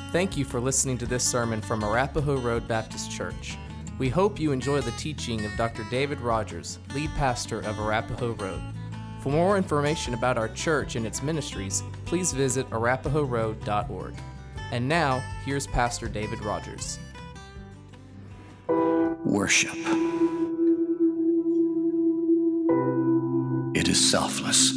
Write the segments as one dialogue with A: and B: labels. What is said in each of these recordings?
A: Thank you for listening to this sermon from Arapahoe Road Baptist Church. We hope you enjoy the teaching of Dr. David Rogers, lead pastor of Arapahoe Road. For more information about our church and its ministries, please visit arapahoeroad.org. And now, here's Pastor David Rogers.
B: Worship. It is selfless.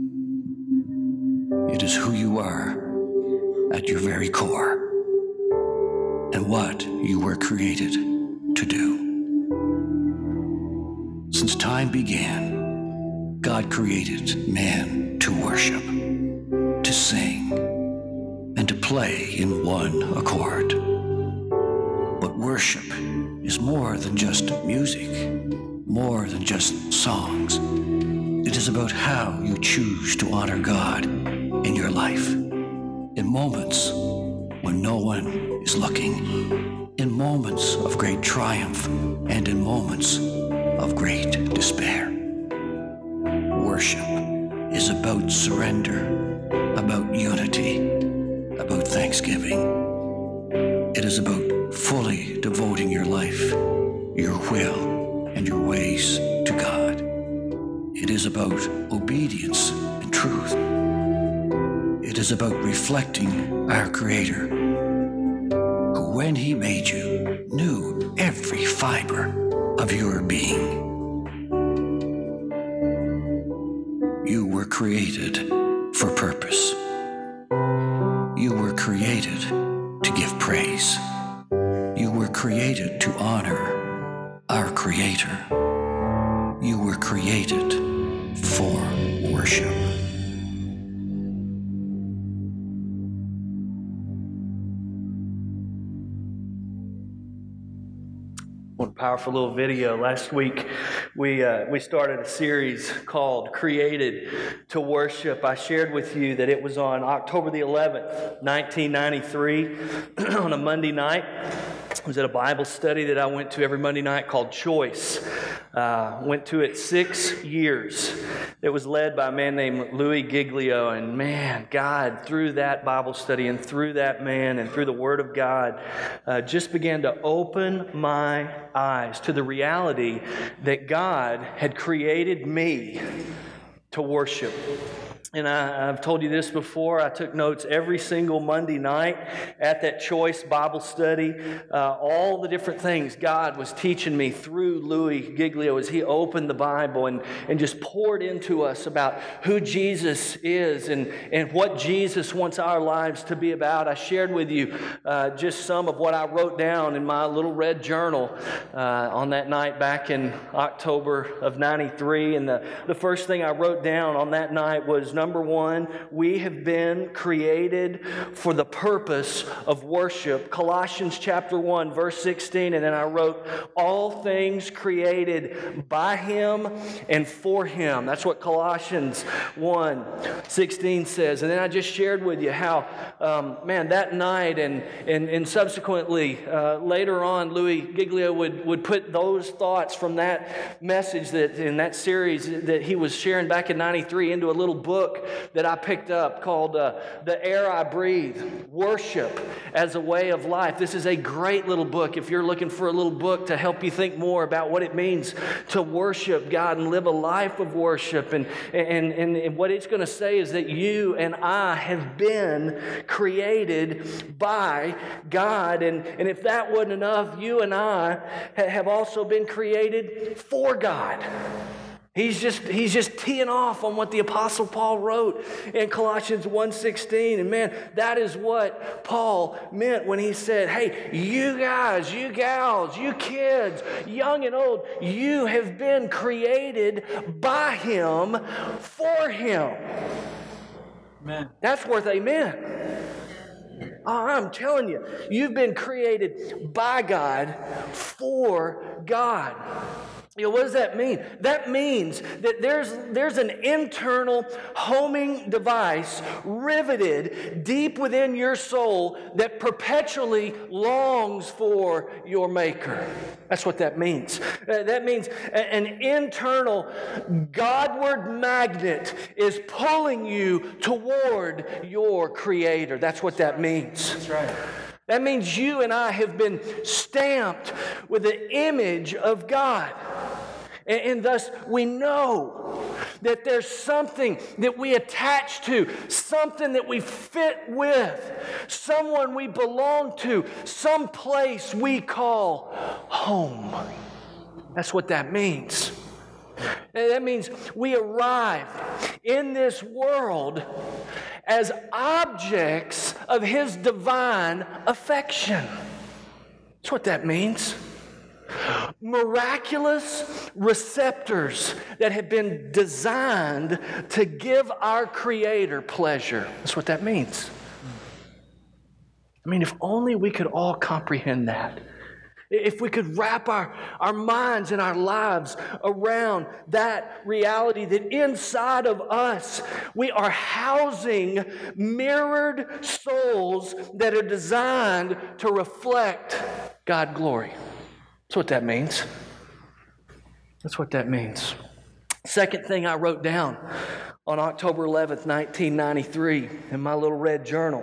B: It is who you are at your very core and what you were created to do. Since time began, God created man to worship, to sing, and to play in one accord. But worship is more than just music, more than just songs. It is about how you choose to honor God in your life, in moments when no one is looking, in moments of great triumph, and in moments of great despair. Worship is about surrender, about unity, about thanksgiving. It is about fully devoting your life, your will, and your ways to God. It is about obedience and truth. It is about reflecting our Creator, who, when He made you, knew every fiber of your being. You were created for purpose. You were created to give praise. You were created to honor our Creator. You were created for worship.
C: One powerful little video. Last week, we started a series called Created to Worship. I shared with you that it was on October the 11th, 1993, on a Monday night. It was at a Bible study that I went to every Monday night called Choice. Went to it 6 years. It was led by a man named Louis Giglio, and man, God, through that Bible study and through that man and through the Word of God, just began to open my eyes to the reality that God had created me to worship. And I've told you this before. I took notes every single Monday night at that Choice Bible study. All the different things God was teaching me through Louis Giglio as he opened the Bible and just poured into us about who Jesus is and what Jesus wants our lives to be about. I shared with you just some of what I wrote down in my little red journal on that night back in October of 93. And the first thing I wrote down on that night was, number one, we have been created for the purpose of worship. Colossians chapter 1, verse 16. And then I wrote, all things created by Him and for Him. That's what Colossians 1:16 says. And then I just shared with you how, that night and subsequently later on, Louis Giglio would put those thoughts from that message that in that series that he was sharing back in 93 into a little book that I picked up called The Air I Breathe, Worship as a Way of Life. This is a great little book if you're looking for a little book to help you think more about what it means to worship God and live a life of worship. And what it's going to say is that you and I have been created by God. And if that wasn't enough, you and I have also been created for God. He's just teeing off on what the Apostle Paul wrote in Colossians 1:16. And man, that is what Paul meant when he said, hey, you guys, you gals, you kids, young and old, you have been created by Him for Him. Amen. That's worth amen. Oh, I'm telling you, you've been created by God for God. What does that mean? That means that there's an internal homing device riveted deep within your soul that perpetually longs for your Maker. That's what that means. That means an internal Godward magnet is pulling you toward your Creator. That's what that means.
A: That's right.
C: That means you and I have been stamped with the image of God. And thus we know that there's something that we attach to, something that we fit with, someone we belong to, some place we call home. That's what that means. And that means we arrive in this world as objects of His divine affection. That's what that means. Miraculous receptors that have been designed to give our Creator pleasure. That's what that means. I mean, if only we could all comprehend that. If we could wrap our minds and our lives around that reality that inside of us we are housing mirrored souls that are designed to reflect God's glory. That's what that means. That's what that means. Second thing I wrote down on October 11th, 1993 in my little red journal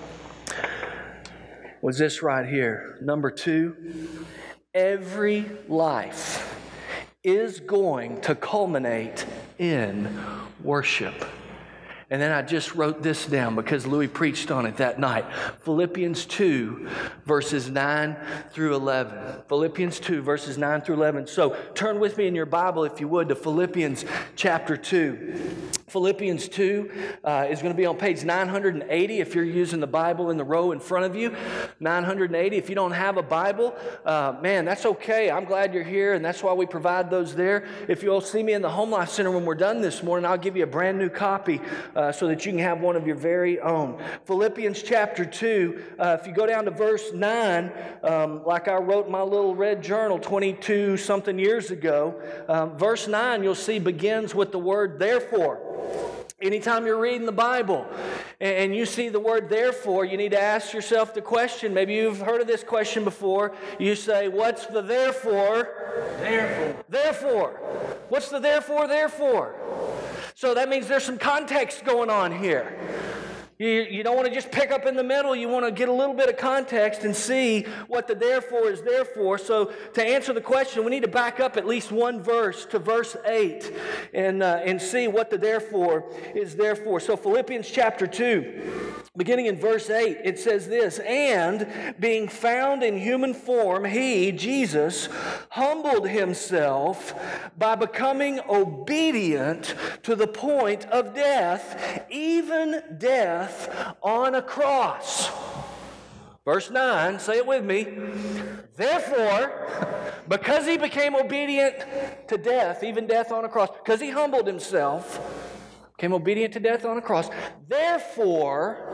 C: was this right here. Number 2, every life is going to culminate in worship. And then I just wrote this down because Louis preached on it that night. Philippians 2, verses 9 through 11. Philippians 2, verses 9 through 11. So turn with me in your Bible, if you would, to Philippians chapter 2. Philippians 2 is going to be on page 980 if you're using the Bible in the row in front of you. 980. If you don't have a Bible, man, that's okay. I'm glad you're here, and that's why we provide those there. If you'll see me in the Home Life Center when we're done this morning, I'll give you a brand new copy so that you can have one of your very own. Philippians chapter 2, if you go down to verse 9, like I wrote in my little red journal 22-something years ago, verse 9 you'll see begins with the word therefore. Anytime you're reading the Bible and you see the word therefore, you need to ask yourself the question. Maybe you've heard of this question before. You say, what's the therefore? Therefore. What's the therefore? So that means there's some context going on here. You don't want to just pick up in the middle. You want to get a little bit of context and see what the therefore is there for. So to answer the question, we need to back up at least one verse to verse 8 and see what the therefore is there for. So Philippians chapter 2, beginning in verse 8, it says this, and being found in human form, He, Jesus, humbled Himself by becoming obedient to the point of death, even death on a cross. Verse 9, say it with me. Therefore, because He became obedient to death, even death on a cross, because He humbled Himself, became obedient to death on a cross, therefore,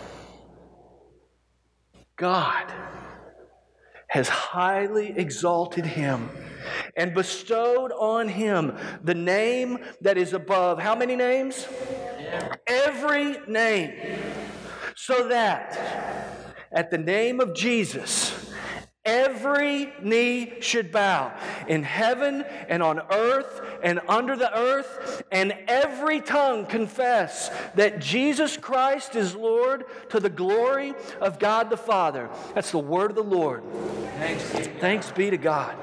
C: God has highly exalted Him and bestowed on Him the name that is above how many names? Every name. So that at the name of Jesus, every knee should bow in heaven and on earth and under the earth, and every tongue confess that Jesus Christ is Lord to the glory of God the Father. That's the word of the Lord. Thanks be to God.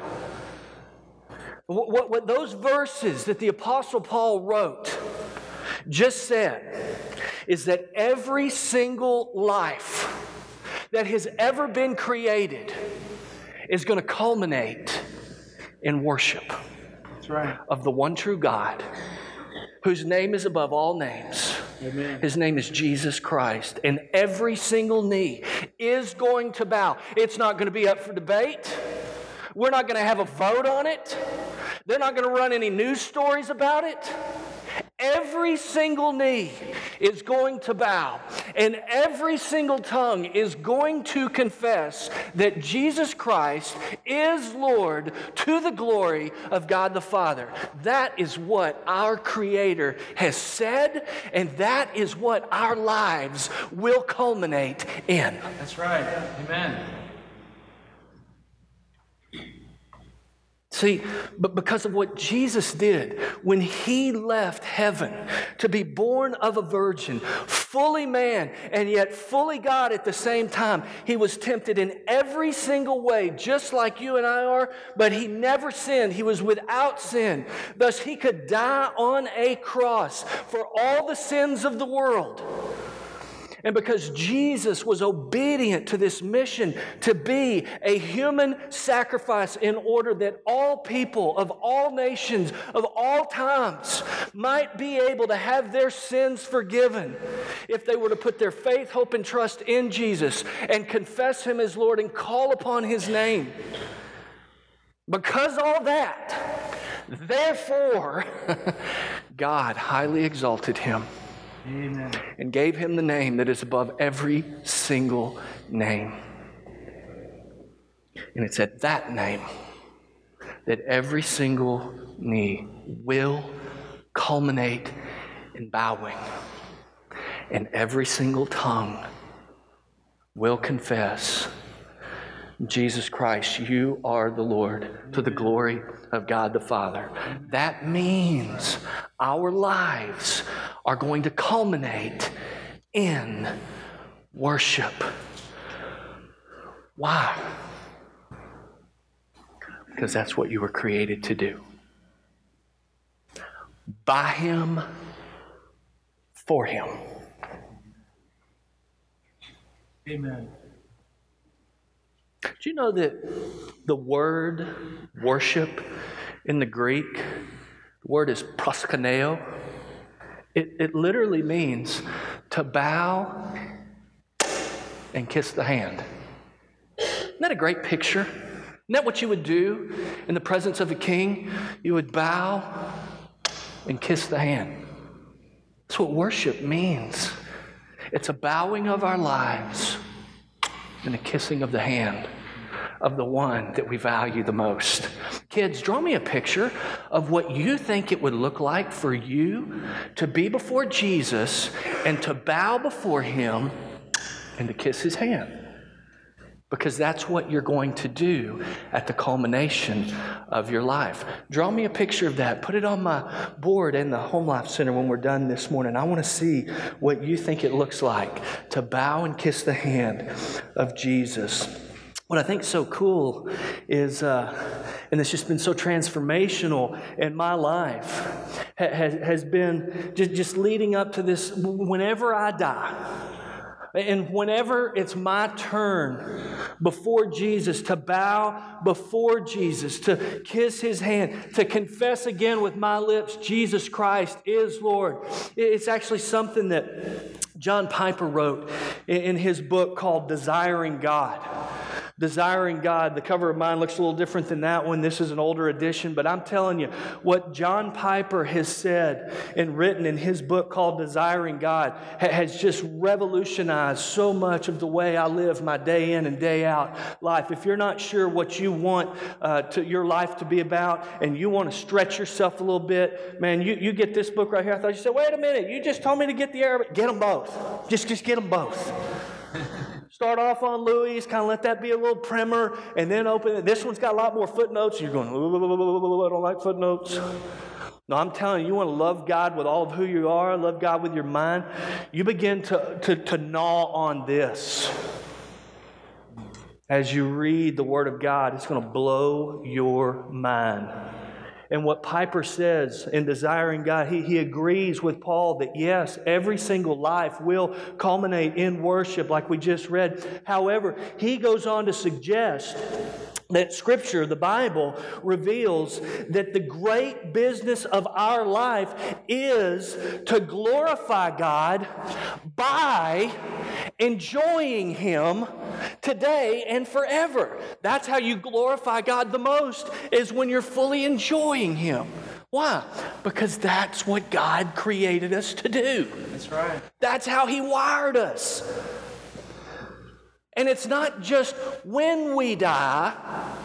C: What those verses that the Apostle Paul wrote just said is that every single life that has ever been created is going to culminate in worship.
A: That's right.
C: Of the one true God, whose name is above all names.
A: Amen.
C: His name is Jesus Christ. And every single knee is going to bow. It's not going to be up for debate. We're not going to have a vote on it. They're not going to run any news stories about it. Every single knee is going to bow, and every single tongue is going to confess that Jesus Christ is Lord to the glory of God the Father. That is what our Creator has said, and that is what our lives will culminate in.
A: That's right. Amen.
C: See, but because of what Jesus did when He left heaven to be born of a virgin, fully man and yet fully God at the same time, He was tempted in every single way, just like you and I are, but He never sinned. He was without sin. Thus, He could die on a cross for all the sins of the world. And because Jesus was obedient to this mission to be a human sacrifice in order that all people of all nations, of all times, might be able to have their sins forgiven if they were to put their faith, hope, and trust in Jesus and confess Him as Lord and call upon His name. Because all that, therefore, God highly exalted Him.
A: Amen.
C: And gave Him the name that is above every single name. And it's at that name that every single knee will culminate in bowing. And every single tongue will confess, Jesus Christ, you are the Lord, to the glory of God the Father. That means our lives are going to culminate in worship. Why? Because that's what you were created to do. By Him, for Him.
A: Amen.
C: Do you know that the word worship in the Greek, the word is proskuneo? It literally means to bow and kiss the hand. Isn't that a great picture? Isn't that what you would do in the presence of a king? You would bow and kiss the hand. That's what worship means. It's a bowing of our lives and a kissing of the hand of the one that we value the most. Kids, draw me a picture of what you think it would look like for you to be before Jesus and to bow before Him and to kiss His hand. Because that's what you're going to do at the culmination of your life. Draw me a picture of that. Put it on my board in the Home Life Center when we're done this morning. I want to see what you think it looks like to bow and kiss the hand of Jesus. What I think is so cool is, and it's just been so transformational in my life, has been just leading up to this. Whenever I die, and whenever it's my turn before Jesus, to bow before Jesus, to kiss His hand, to confess again with my lips, Jesus Christ is Lord. It's actually something that John Piper wrote in his book called Desiring God. Desiring God. The cover of mine looks a little different than that one. This is an older edition, but I'm telling you, what John Piper has said and written in his book called Desiring God has just revolutionized so much of the way I live my day in and day out life. If you're not sure what you want your life to be about and you want to stretch yourself a little bit, man, you get this book right here. I thought you said, wait a minute, you just told me to get the Arabic. Get them both. Just get them both. Start off on Louis, kind of let that be a little primer, and then open it. This one's got a lot more footnotes. You're going, I don't like footnotes. No, I'm telling you, you want to love God with all of who you are, love God with your mind. You begin to gnaw on this. As you read the Word of God, it's going to blow your mind. And what Piper says in Desiring God, he agrees with Paul that yes, every single life will culminate in worship like we just read. However, he goes on to suggest that Scripture, the Bible, reveals that the great business of our life is to glorify God by enjoying Him today and forever. That's how you glorify God the most, is when you're fully enjoying Him. Why? Because that's what God created us to do.
A: That's right.
C: That's how He wired us. And it's not just when we die.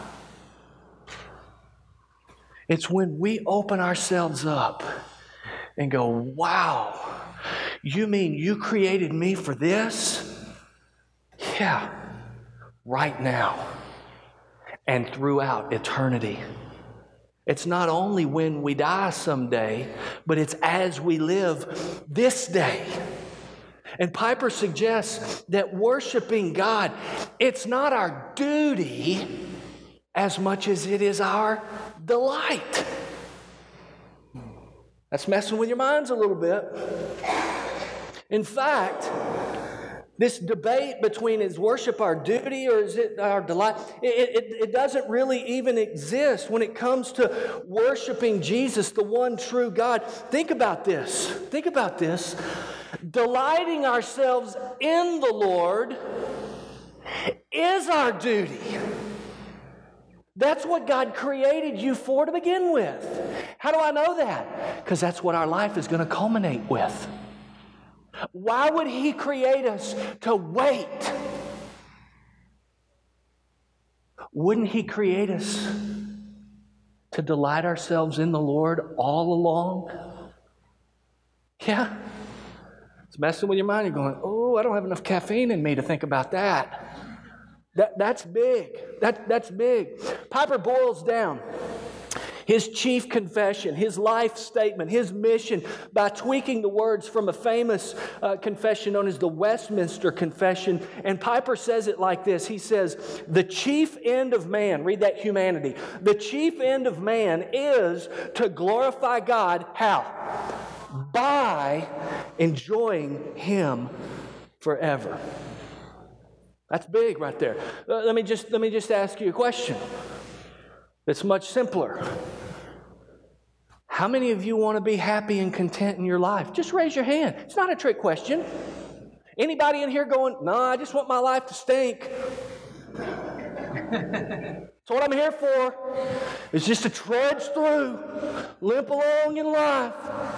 C: It's when we open ourselves up and go, wow, you mean you created me for this? Yeah, right now and throughout eternity. It's not only when we die someday, but it's as we live this day. And Piper suggests that worshiping God, it's not our duty as much as it is our delight. That's messing with your minds a little bit. In fact, this debate between is worship our duty or is it our delight, it doesn't really even exist when it comes to worshiping Jesus, the one true God. Think about this. Think about this. Delighting ourselves in the Lord is our duty. That's what God created you for to begin with. How do I know that? Because that's what our life is going to culminate with. Why would He create us to wait? Wouldn't He create us to delight ourselves in the Lord all along? Yeah. It's messing with your mind. You're going, oh, I don't have enough caffeine in me to think about that. That's big. That's big. Piper boils down his chief confession, his life statement, his mission by tweaking the words from a famous confession known as the Westminster Confession. And Piper says it like this. He says, the chief end of man, read that, humanity. The chief end of man is to glorify God. How? By enjoying Him forever. That's big right there. Let me just ask you a question. It's much simpler. How many of you want to be happy and content in your life? Just raise your hand. It's not a trick question. Anybody in here going, no, I just want my life to stink. That's what I'm here for. It's just to trudge through, limp along in life.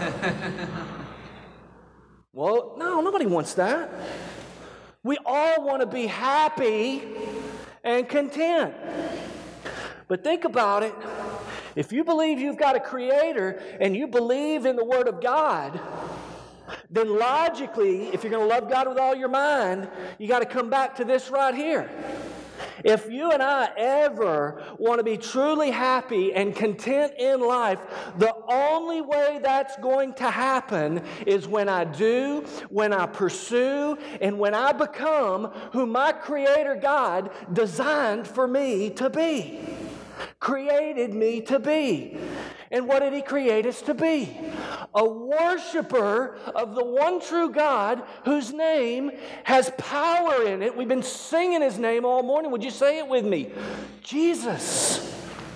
C: Well, no, nobody wants that. We all want to be happy and content. But think about it. If you believe you've got a creator and you believe in the Word of God, then logically, if you're going to love God with all your mind, you got to come back to this right here. If you and I ever want to be truly happy and content in life, the only way that's going to happen is when I do, when I pursue, and when I become who my Creator God designed for me to be, created me to be. And what did He create us to be? A worshiper of the one true God whose name has power in it. We've been singing His name all morning. Would you say it with me? Jesus.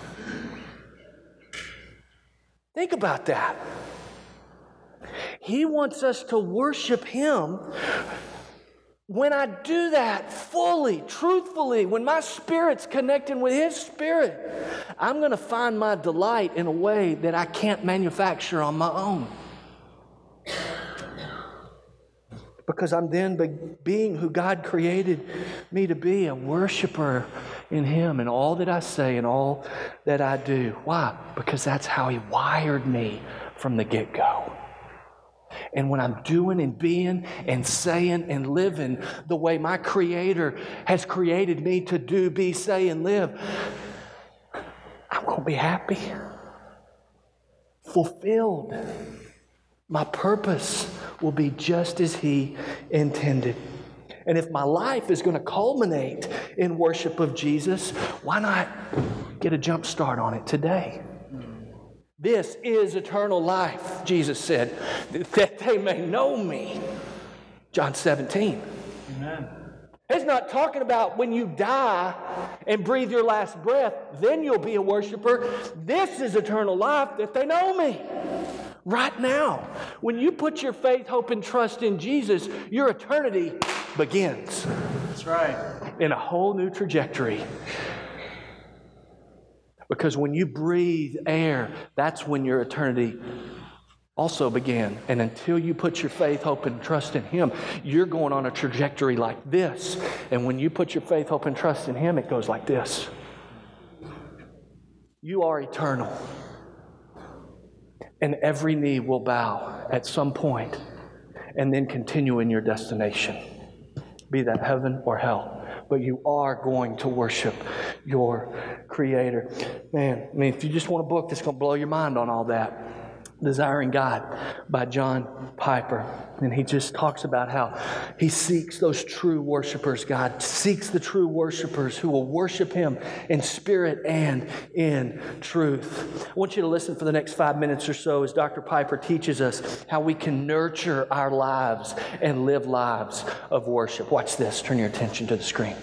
C: Think about that. He wants us to worship Him. When I do that fully, truthfully, when my spirit's connecting with His Spirit, I'm going to find my delight in a way that I can't manufacture on my own. Because I'm then being who God created me to be, a worshiper in Him in all that I say and all that I do. Why? Because that's how He wired me from the get-go. And when I'm doing and being and saying and living the way my Creator has created me to do, be, say, and live, I'm going to be happy, fulfilled. My purpose will be just as He intended. And if my life is going to culminate in worship of Jesus, why not get a jump start on it today? This is eternal life, Jesus said, that they may know me. John 17.
A: Amen.
C: It's not talking about when you die and breathe your last breath, then you'll be a worshiper. This is eternal life, that they know me. Right now, when you put your faith, hope, and trust in Jesus, your eternity begins.
A: That's right.
C: In a whole new trajectory. Because when you breathe air, that's when your eternity also began. And until you put your faith, hope, and trust in Him, you're going on a trajectory like this. And when you put your faith, hope, and trust in Him, it goes like this. You are eternal. And every knee will bow at some point and then continue in your destination, be that heaven or hell. But you are going to worship your Creator. Man, I mean, if you just want a book that's going to blow your mind on all that, Desiring God by John Piper. And he just talks about how he seeks those true worshipers. God seeks the true worshipers who will worship Him in spirit and in truth. I want you to listen for the next 5 minutes or so as Dr. Piper teaches us how we can nurture our lives and live lives of worship. Watch this. Turn your attention to the screen.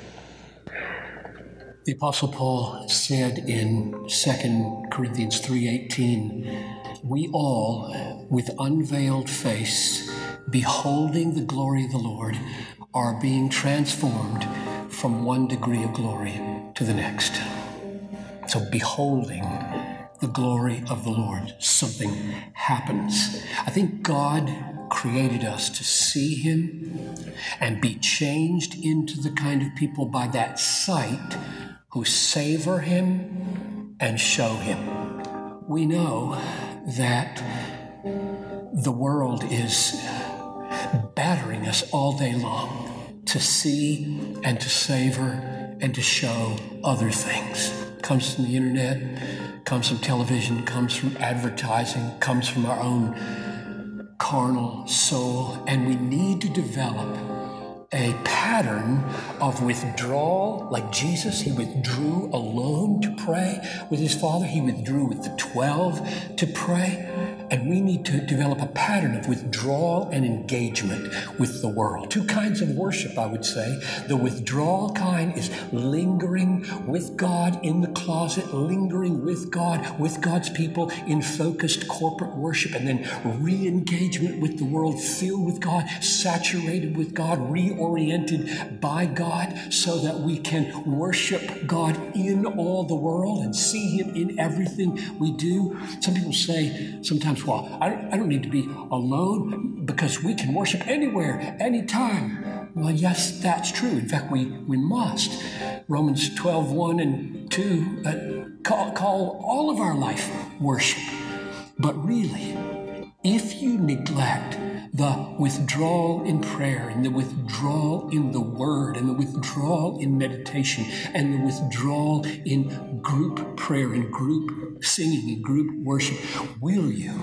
D: The Apostle Paul said in 2 Corinthians 3:18, we all, with unveiled face, beholding the glory of the Lord, are being transformed from one degree of glory to the next. So beholding the glory of the Lord, something happens. I think God created us to see Him and be changed into the kind of people by that sight who savor Him and show Him. We know that the world is battering us all day long to see and to savor and to show other things. It comes from the internet, comes from television, comes from advertising, comes from our own carnal soul, and we need to develop a pattern of withdrawal. Like Jesus, He withdrew alone to pray with His Father. He withdrew with the 12 to pray. And we need to develop a pattern of withdrawal and engagement with the world. Two kinds of worship, I would say. The withdrawal kind is lingering with God in the closet, lingering with God, with God's people in focused corporate worship, and then re-engagement with the world, filled with God, saturated with God, reoriented by God, so that we can worship God in all the world and see Him in everything we do. Some people say sometimes, well, I don't need to be alone because we can worship anywhere, anytime. Well, yes, that's true. In fact, we must. Romans 12:1 and 2 call all of our life worship. But really, if you neglect the withdrawal in prayer and the withdrawal in the Word and the withdrawal in meditation and the withdrawal in group prayer and group singing and group worship, will you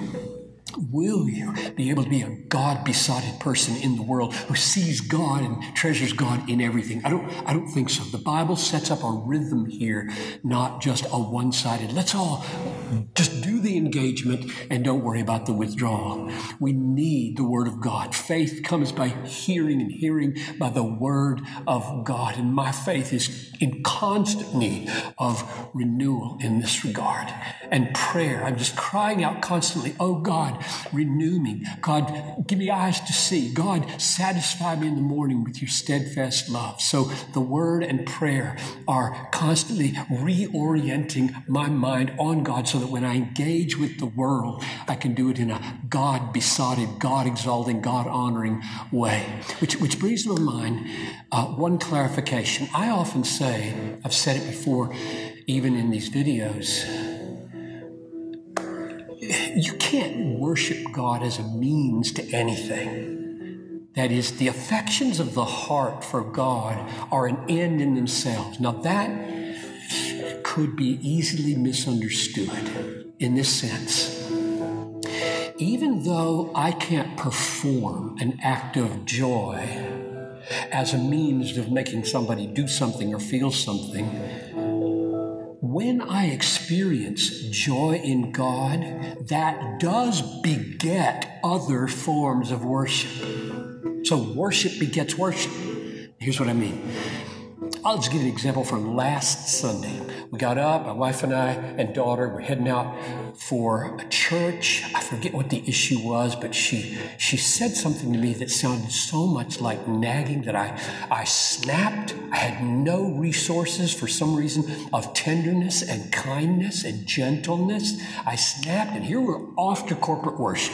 D: be able to be a God-besotted person in the world who sees God and treasures God in everything? I don't think so. The Bible sets up a rhythm here, not just a one-sided, let's all just do the engagement and don't worry about the withdrawal. We need the Word of God. Faith comes by hearing, and hearing by the Word of God. And my faith is in constant need of renewal in this regard. And prayer, I'm just crying out constantly, oh God, renew me. God, give me eyes to see. God, satisfy me in the morning with your steadfast love. So the Word and prayer are constantly reorienting my mind on God, so that when I engage with the world, I can do it in a God-besotted, God-exalting, God-honoring way. Which brings to mind one clarification. I often say, I've said it before, even in these videos, you can't worship God as a means to anything. That is, the affections of the heart for God are an end in themselves. Now that could be easily misunderstood in this sense. Even though I can't perform an act of joy as a means of making somebody do something or feel something, when I experience joy in God, that does beget other forms of worship. So worship begets worship. Here's what I mean. I'll just give you an example from last Sunday. We got up, my wife and I and daughter were heading out for a church. I forget what the issue was, but she said something to me that sounded so much like nagging that I snapped. I had no resources for some reason of tenderness and kindness and gentleness. I snapped, and here we're off to corporate worship.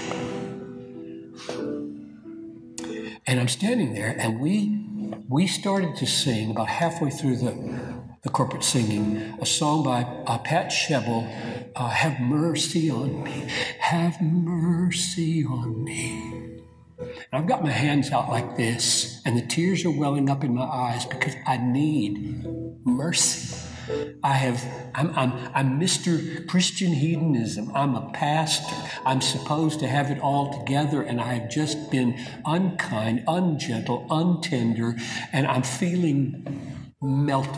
D: And I'm standing there, and we started to sing about halfway through the corporate singing, a song by Pat Shebel, Have Mercy on Me, Have Mercy on Me. And I've got my hands out like this, and the tears are welling up in my eyes because I need mercy. I'm Mr. Christian Hedonism. I'm a pastor. I'm supposed to have it all together, and I have just been unkind, ungentle, untender, and I'm feeling melted.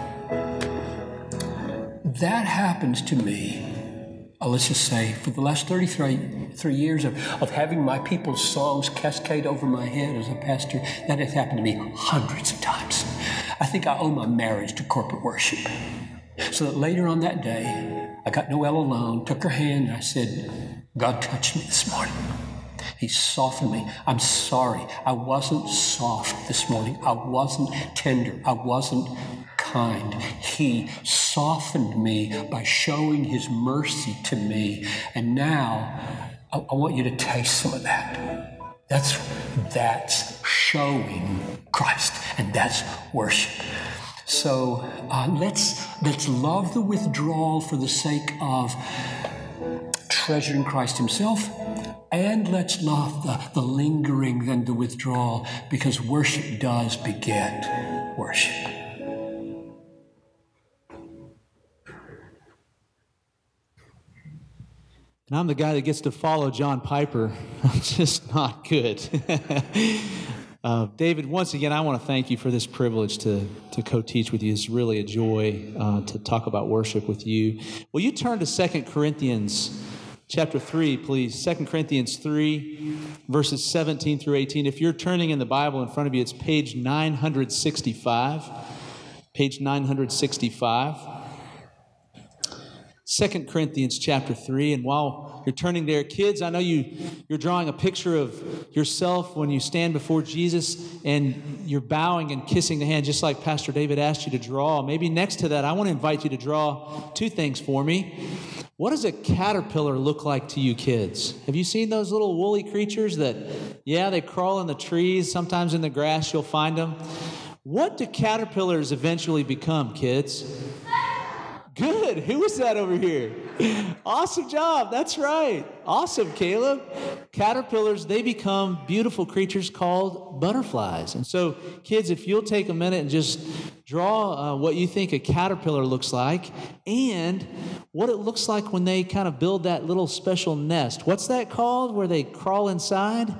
D: That happens to me, let's just say, for the last 33 years of having my people's songs cascade over my head as a pastor. That has happened to me hundreds of times. I think I owe my marriage to corporate worship. So that later on that day, I got Noelle alone, took her hand, and I said, God touched me this morning. He softened me. I'm sorry. I wasn't soft this morning. I wasn't tender. I wasn't kind. He softened me by showing his mercy to me. And now I want you to taste some of that. That's showing Christ, and that's worship. So let's love the withdrawal for the sake of treasuring Christ himself, and let's love the lingering than the withdrawal, because worship does beget worship.
E: And I'm the guy that gets to follow John Piper. I'm just not good. David, once again, I want to thank you for this privilege to co-teach with you. It's really a joy to talk about worship with you. Will you turn to 2 Corinthians chapter 3, please? 2 Corinthians 3, verses 17 through 18. If you're turning in the Bible in front of you, it's page 965. Page 965. 2 Corinthians chapter 3, and while you're turning there, kids, I know you're drawing a picture of yourself when you stand before Jesus and you're bowing and kissing the hand just like Pastor David asked you to draw. Maybe next to that, I want to invite you to draw two things for me. What does a caterpillar look like to you kids? Have you seen those little woolly creatures that, they crawl in the trees, sometimes in the grass you'll find them? What do caterpillars eventually become, kids? Good. Who was that over here? Awesome job. That's right. Awesome, Caleb. Caterpillars, they become beautiful creatures called butterflies. And so, kids, if you'll take a minute and just draw what you think a caterpillar looks like and what it looks like when they kind of build that little special nest. What's that called where they crawl inside?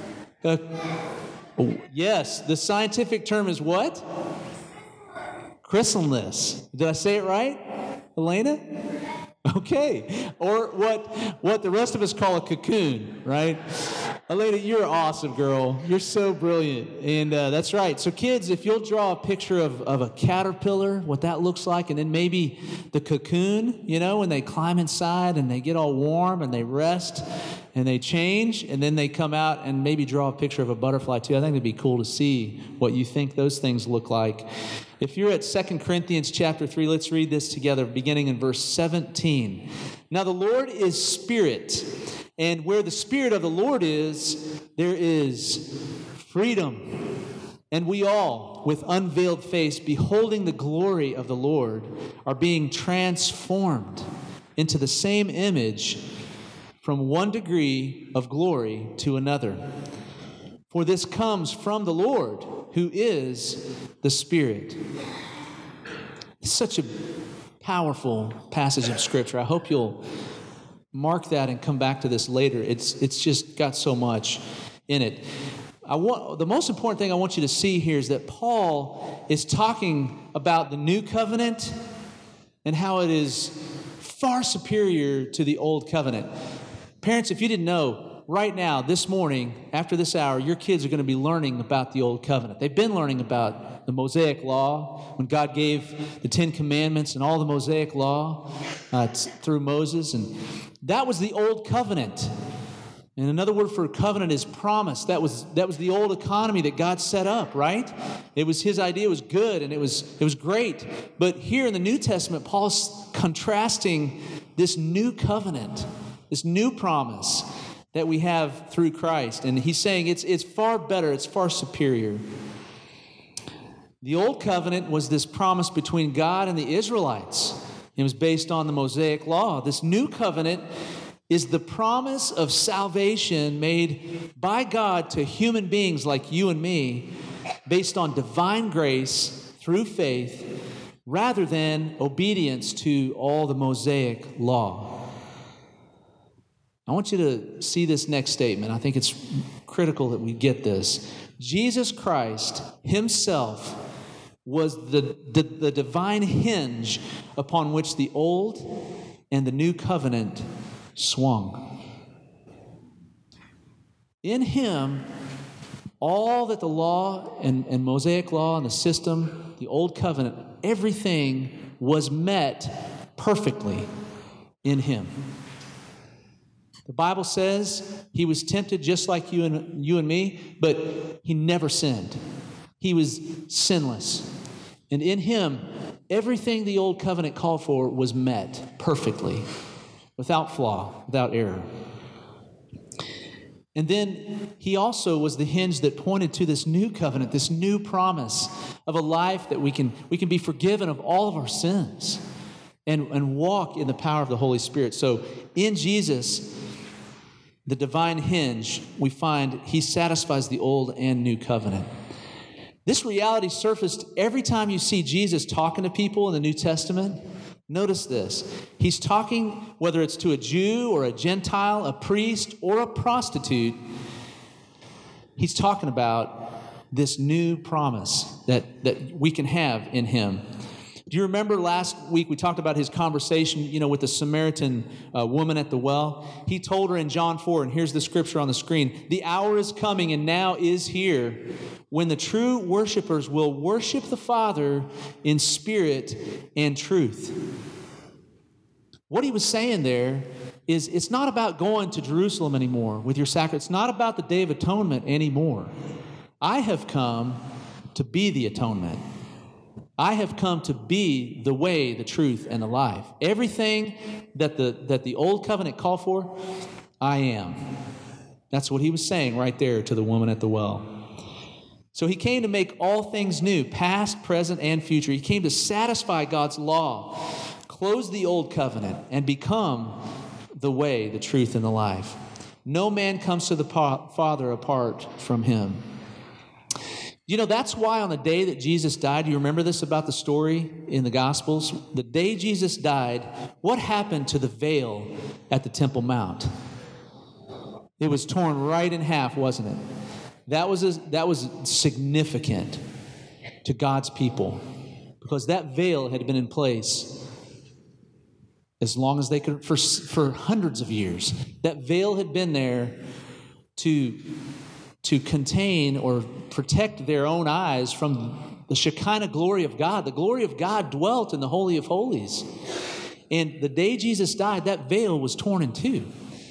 E: Yes, the scientific term is what? Chrysalis. Did I say it right, Elena? Okay. Or what the rest of us call a cocoon, right? Elena, you're awesome, girl. You're so brilliant. And that's right. So kids, if you'll draw a picture of a caterpillar, what that looks like, and then maybe the cocoon, when they climb inside and they get all warm and they rest and they change, and then they come out, and maybe draw a picture of a butterfly too. I think it'd be cool to see what you think those things look like. If you're at 2 Corinthians chapter 3, let's read this together, beginning in verse 17. Now the Lord is Spirit, and where the Spirit of the Lord is, there is freedom. And we all, with unveiled face, beholding the glory of the Lord, are being transformed into the same image from one degree of glory to another. For this comes from the Lord, who is the Spirit. It's such a powerful passage of Scripture. I hope you'll mark that and come back to this later. It's just got so much in it. The most important thing I want you to see here is that Paul is talking about the new covenant and how it is far superior to the old covenant. Parents, if you didn't know, right now, this morning, after this hour, your kids are going to be learning about the Old Covenant. They've been learning about the Mosaic Law, when God gave the Ten Commandments and all the Mosaic Law through Moses. And that was the Old Covenant. And another word for covenant is promise. That was the old economy that God set up, right? It was His idea. It was good and it was great. But here in the New Testament, Paul's contrasting this new covenant, this new promise that we have through Christ. And he's saying it's far better, it's far superior. The old covenant was this promise between God and the Israelites. It was based on the Mosaic Law. This new covenant is the promise of salvation made by God to human beings like you and me, based on divine grace through faith, rather than obedience to all the Mosaic Law. I want you to see this next statement. I think it's critical that we get this. Jesus Christ Himself was the divine hinge upon which the old and the new covenant swung. In Him, all that the law and Mosaic Law and the system, the old covenant, everything was met perfectly in Him. The Bible says He was tempted just like you and me, but He never sinned. He was sinless. And in Him, everything the old covenant called for was met perfectly, without flaw, without error. And then He also was the hinge that pointed to this new covenant, this new promise of a life that we can be forgiven of all of our sins and walk in the power of the Holy Spirit. So in Jesus, the divine hinge, we find He satisfies the old and new covenant. This reality surfaced every time you see Jesus talking to people in the New Testament. Notice this. He's talking, whether it's to a Jew or a Gentile, a priest or a prostitute, He's talking about this new promise that we can have in Him. Do you remember last week we talked about His conversation, with the Samaritan woman at the well? He told her in John 4, and here's the scripture on the screen, "The hour is coming and now is here when the true worshipers will worship the Father in spirit and truth." What He was saying there is it's not about going to Jerusalem anymore with your sacrifice. It's not about the Day of Atonement anymore. I have come to be the atonement. I have come to be the way, the truth, and the life. Everything that the old covenant called for, I am. That's what He was saying right there to the woman at the well. So He came to make all things new, past, present, and future. He came to satisfy God's law, close the old covenant, and become the way, the truth, and the life. No man comes to the Father apart from Him. That's why on the day that Jesus died, do you remember this about the story in the Gospels? The day Jesus died, what happened to the veil at the Temple Mount? It was torn right in half, wasn't it? That was significant to God's people because that veil had been in place as long as they could, for hundreds of years. That veil had been there to contain or protect their own eyes from the Shekinah glory of God. The glory of God dwelt in the Holy of Holies. And the day Jesus died, that veil was torn in two.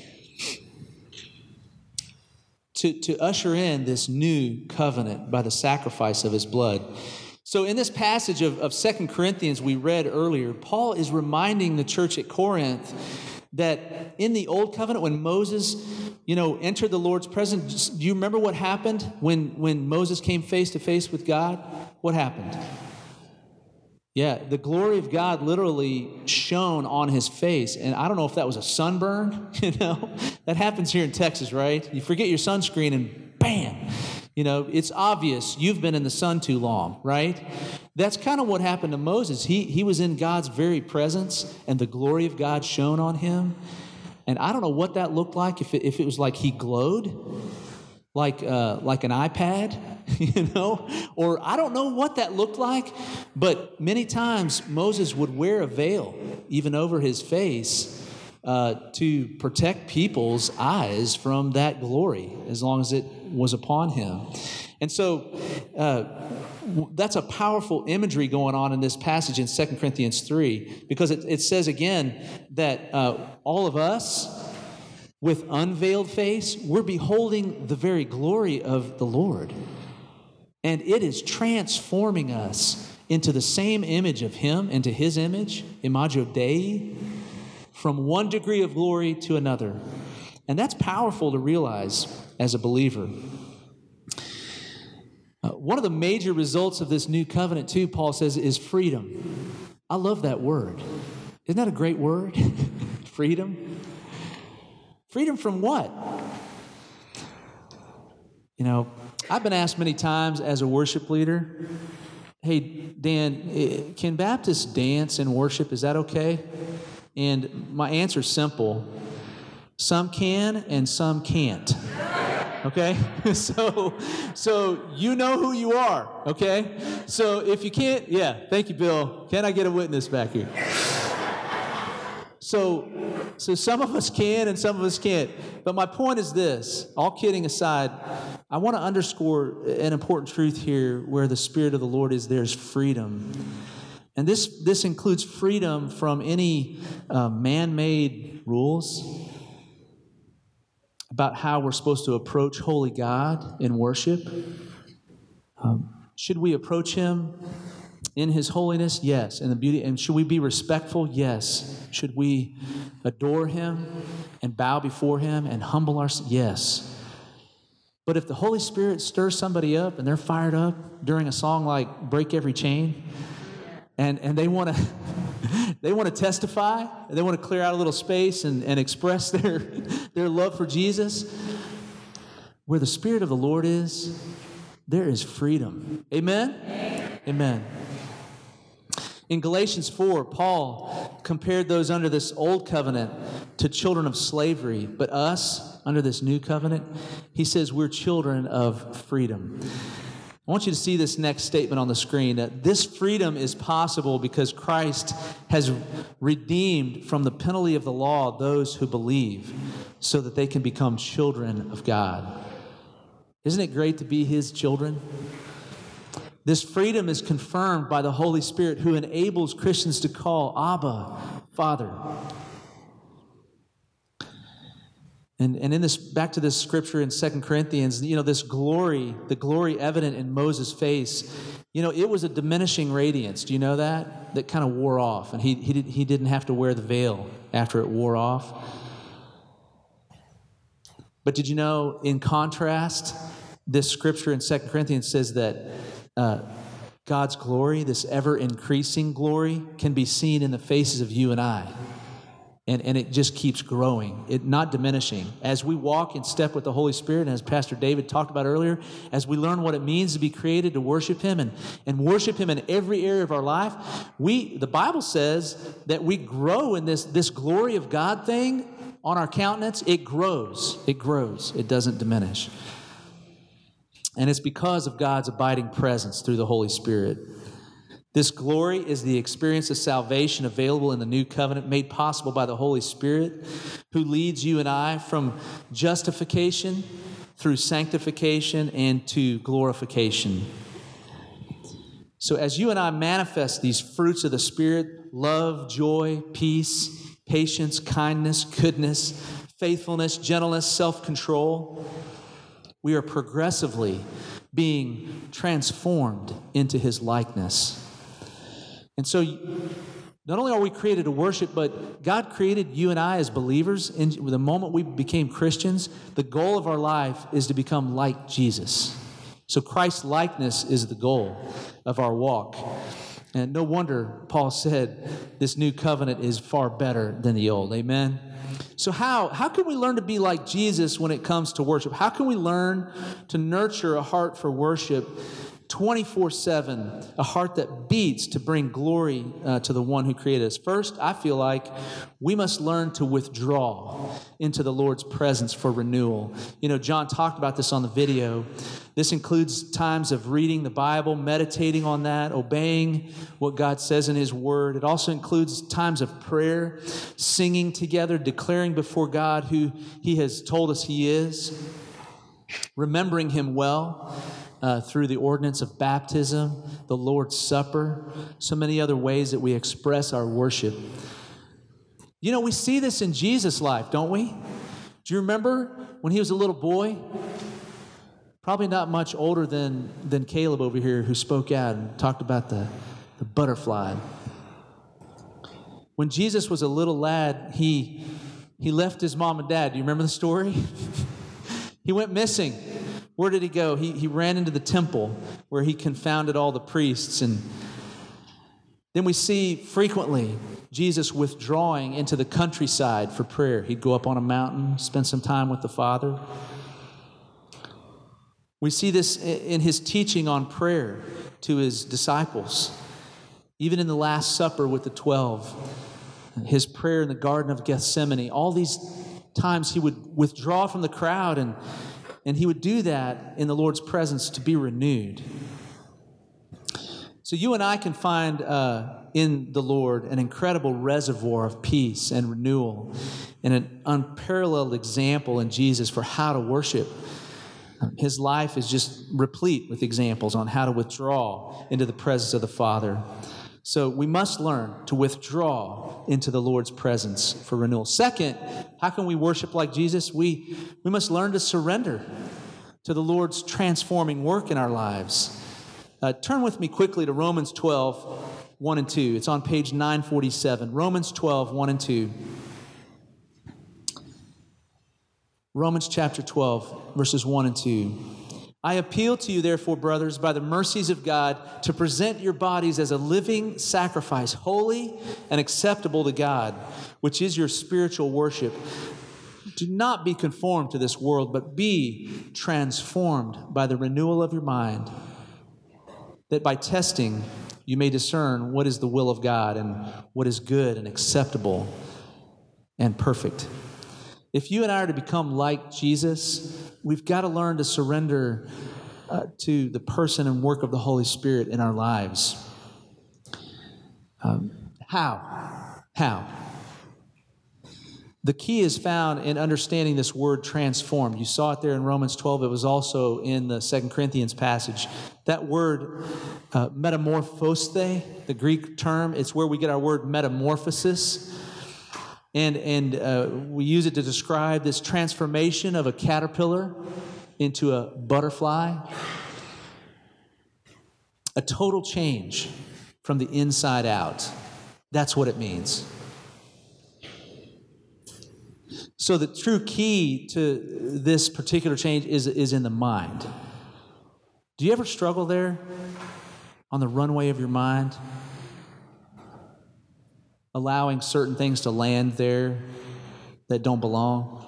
E: To usher in this new covenant by the sacrifice of His blood. So in this passage of 2 Corinthians we read earlier, Paul is reminding the church at Corinth that in the Old Covenant, when Moses, entered the Lord's presence, do you remember what happened when Moses came face to face with God? What happened? Yeah, the glory of God literally shone on his face. And I don't know if that was a sunburn, That happens here in Texas, right? You forget your sunscreen and bam! It's obvious you've been in the sun too long, right? That's kind of what happened to Moses. He was in God's very presence, and the glory of God shone on him. And I don't know what that looked like, if it was like he glowed, like an iPad, or I don't know what that looked like, but many times Moses would wear a veil even over his face to protect people's eyes from that glory as long as it was upon him. And so that's a powerful imagery going on in this passage in 2 Corinthians 3, because it says again that all of us with unveiled face, we're beholding the very glory of the Lord. And it is transforming us into the same image of him, into his image, imago Dei, from one degree of glory to another. And that's powerful to realize as a believer. One of the major results of this new covenant, too, Paul says, is freedom. I love that word. Isn't that a great word? Freedom. Freedom from what? You know, I've been asked many times as a worship leader, hey, Dan, can Baptists dance in worship? Is that okay? And my answer is simple. Some can and some can't. Okay? So you know who you are, okay? So if you can't, thank you, Bill. Can I get a witness back here? So some of us can and some of us can't. But my point is this, all kidding aside, I want to underscore an important truth here. Where the Spirit of the Lord is, there's freedom. And this includes freedom from any man-made rules about how we're supposed to approach holy God in worship. Should we approach him in his holiness? Yes. In the beauty. And should we be respectful? Yes. Should we adore him and bow before him and humble ourselves? Yes. But if the Holy Spirit stirs somebody up and they're fired up during a song like Break Every Chain, and they want to they want to testify, they want to clear out a little space and express their love for Jesus, where the Spirit of the Lord is, there is freedom. Amen? Amen. In Galatians 4, Paul compared those under this old covenant to children of slavery, but us, under this new covenant, he says we're children of freedom. I want you to see this next statement on the screen. That this freedom is possible because Christ has redeemed from the penalty of the law those who believe, so that they can become children of God. Isn't it great to be his children? This freedom is confirmed by the Holy Spirit, who enables Christians to call Abba, Father. And in this, back to this scripture in 2 Corinthians, this glory, the glory evident in Moses' face, it was a diminishing radiance. Do you know that? That kind of wore off. And he didn't have to wear the veil after it wore off. But did you know, in contrast, this scripture in 2 Corinthians says that God's glory, this ever-increasing glory, can be seen in the faces of you and I. And it just keeps growing, it not diminishing. As we walk in step with the Holy Spirit, and as Pastor David talked about earlier, as we learn what it means to be created to worship him and worship him in every area of our life, the Bible says that we grow in this glory of God thing on our countenance. It grows, it doesn't diminish. And it's because of God's abiding presence through the Holy Spirit. This glory is the experience of salvation available in the new covenant, made possible by the Holy Spirit, who leads you and I from justification through sanctification and to glorification. So as you and I manifest these fruits of the Spirit, love, joy, peace, patience, kindness, goodness, faithfulness, gentleness, self-control, we are progressively being transformed into his likeness. And so not only are we created to worship, but God created you and I as believers. In the moment we became Christians, the goal of our life is to become like Jesus. So Christ's likeness is the goal of our walk. And no wonder Paul said this new covenant is far better than the old. Amen? So how can we learn to be like Jesus when it comes to worship? How can we learn to nurture a heart for worship 24/7, a heart that beats to bring glory to the one who created us. First, I feel like we must learn to withdraw into the Lord's presence for renewal. John talked about this on the video. This includes times of reading the Bible, meditating on that, obeying what God says in His Word. It also includes times of prayer, singing together, declaring before God who He has told us He is, remembering Him well, through the ordinance of baptism, the Lord's Supper, so many other ways that we express our worship. We see this in Jesus' life, don't we? Do you remember when He was a little boy? Probably not much older than Caleb over here, who spoke out and talked about the butterfly. When Jesus was a little lad, he left his mom and dad. Do you remember the story? He went missing. Where did he go? He ran into the temple where he confounded all the priests. And then we see frequently Jesus withdrawing into the countryside for prayer. He'd go up on a mountain, spend some time with the Father. We see this in His teaching on prayer to His disciples. Even in the Last Supper with the 12, His prayer in the Garden of Gethsemane, all these times He would withdraw from the crowd and He would do that in the Lord's presence to be renewed. So you and I can find in the Lord an incredible reservoir of peace and renewal and an unparalleled example in Jesus for how to worship. His life is just replete with examples on how to withdraw into the presence of the Father. So we must learn to withdraw into the Lord's presence for renewal. Second, how can we worship like Jesus? We must learn to surrender to the Lord's transforming work in our lives. Turn with me quickly to Romans 12, 1 and 2. It's on page 947. Romans 12, 1 and 2. Romans chapter 12, verses 1 and 2. I appeal to you, therefore, brothers, by the mercies of God, to present your bodies as a living sacrifice, holy and acceptable to God, which is your spiritual worship. Do not be conformed to this world, but be transformed by the renewal of your mind, that by testing you may discern what is the will of God and what is good and acceptable and perfect. If you and I are to become like Jesus, we've got to learn to surrender to the person and work of the Holy Spirit in our lives. How? The key is found in understanding this word transformed. You saw it there in Romans 12. It was also in the 2 Corinthians passage. That word, metamorphose, the Greek term, it's where we get our word metamorphosis. And we use it to describe this transformation of a caterpillar into a butterfly. A total change from the inside out. That's what it means. So the true key to this particular change is in the mind. Do you ever struggle there on the runway of your mind? Allowing certain things to land there that don't belong.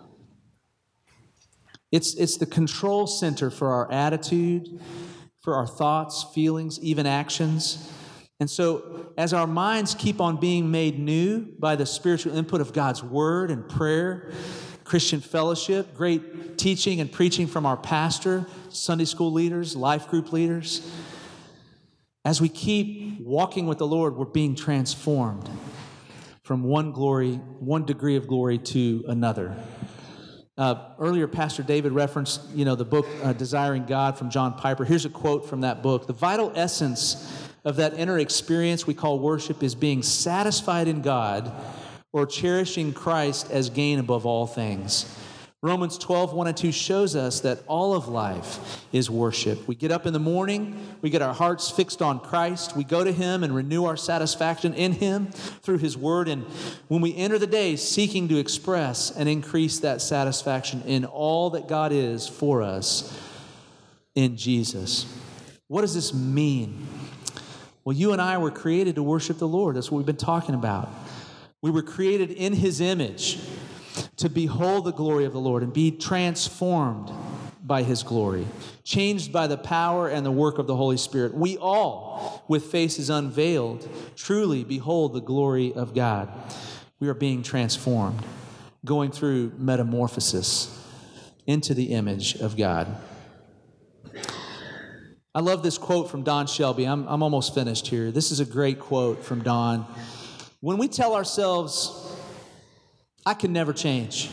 E: It's the control center for our attitude, for our thoughts, feelings, even actions. And so as our minds keep on being made new by the spiritual input of God's Word and prayer, Christian fellowship, great teaching and preaching from our pastor, Sunday school leaders, life group leaders, as we keep walking with the Lord, we're being transformed from one degree of glory to another. Earlier, Pastor David referenced, the book Desiring God from John Piper. Here's a quote from that book. The vital essence of that inner experience we call worship is being satisfied in God or cherishing Christ as gain above all things. Romans 12, 1 and 2 shows us that all of life is worship. We get up in the morning, we get our hearts fixed on Christ, we go to Him and renew our satisfaction in Him through His Word, and when we enter the day seeking to express and increase that satisfaction in all that God is for us in Jesus. What does this mean? Well, you and I were created to worship the Lord. That's what we've been talking about. We were created in His image to behold the glory of the Lord and be transformed by his glory, changed by the power and the work of the Holy Spirit. We all, with faces unveiled, truly behold the glory of God. We are being transformed, going through metamorphosis into the image of God. I love this quote from Don Shelby. I'm almost finished here. This is a great quote from Don. When we tell ourselves, I can never change,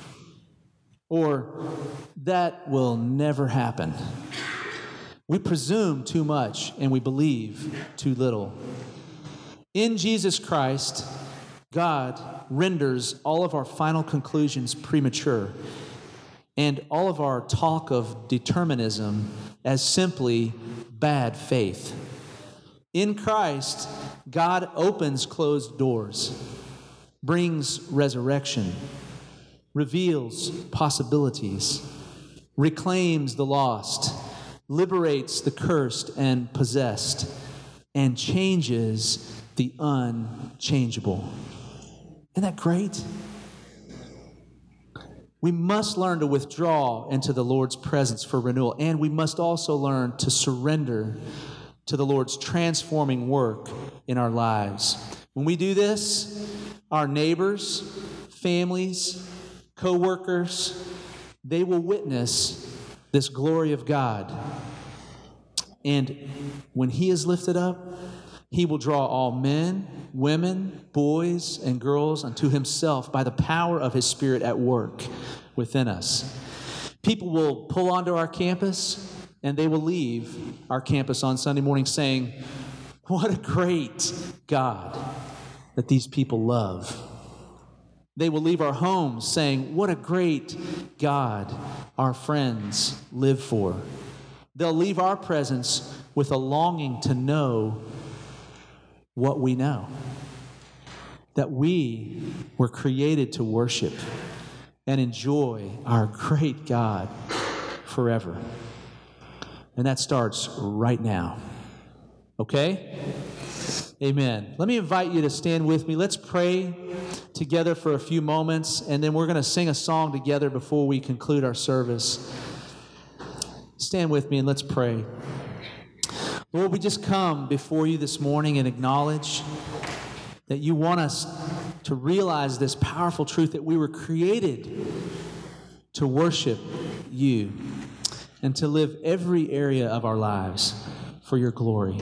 E: or that will never happen, we presume too much and we believe too little. In Jesus Christ, God renders all of our final conclusions premature and all of our talk of determinism as simply bad faith. In Christ, God opens closed doors, brings resurrection, reveals possibilities, reclaims the lost, liberates the cursed and possessed, and changes the unchangeable. Isn't that great? We must learn to withdraw into the Lord's presence for renewal, and we must also learn to surrender to the Lord's transforming work in our lives. When we do this, our neighbors, families, co-workers, they will witness this glory of God. And when He is lifted up, He will draw all men, women, boys, and girls unto Himself by the power of His Spirit at work within us. People will pull onto our campus, and they will leave our campus on Sunday morning saying, what a great God that these people love. They will leave our homes saying, what a great God our friends live for. They'll leave our presence with a longing to know what we know, that we were created to worship and enjoy our great God forever. And that starts right now. Okay? Amen. Let me invite you to stand with me. Let's pray together for a few moments, and then we're going to sing a song together before we conclude our service. Stand with me and let's pray. Lord, we just come before you this morning and acknowledge that you want us to realize this powerful truth that we were created to worship you and to live every area of our lives for your glory.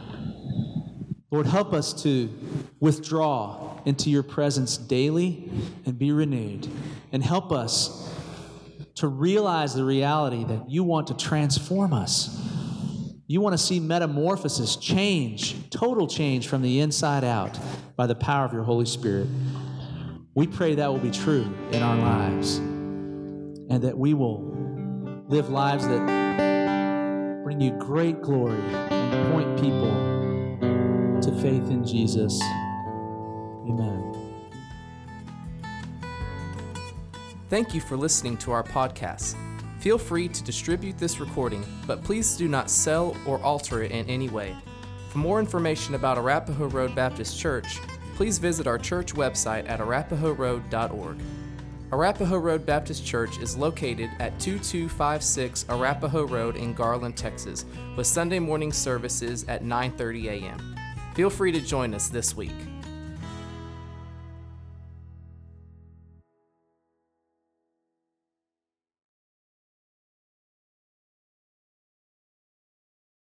E: Lord, help us to withdraw into your presence daily and be renewed. And help us to realize the reality that you want to transform us. You want to see metamorphosis, change, total change from the inside out by the power of your Holy Spirit. We pray that will be true in our lives and that we will live lives that bring you great glory and point people to faith in Jesus. Amen.
A: Thank you for listening to our podcast. Feel free to distribute this recording, but please do not sell or alter it in any way. For more information about Arapahoe Road Baptist Church, please visit our church website at arapahoeroad.org. Arapahoe Road Baptist Church is located at 2256 Arapahoe Road in Garland, Texas, with Sunday morning services at 9:30 a.m. Feel free to join us this week.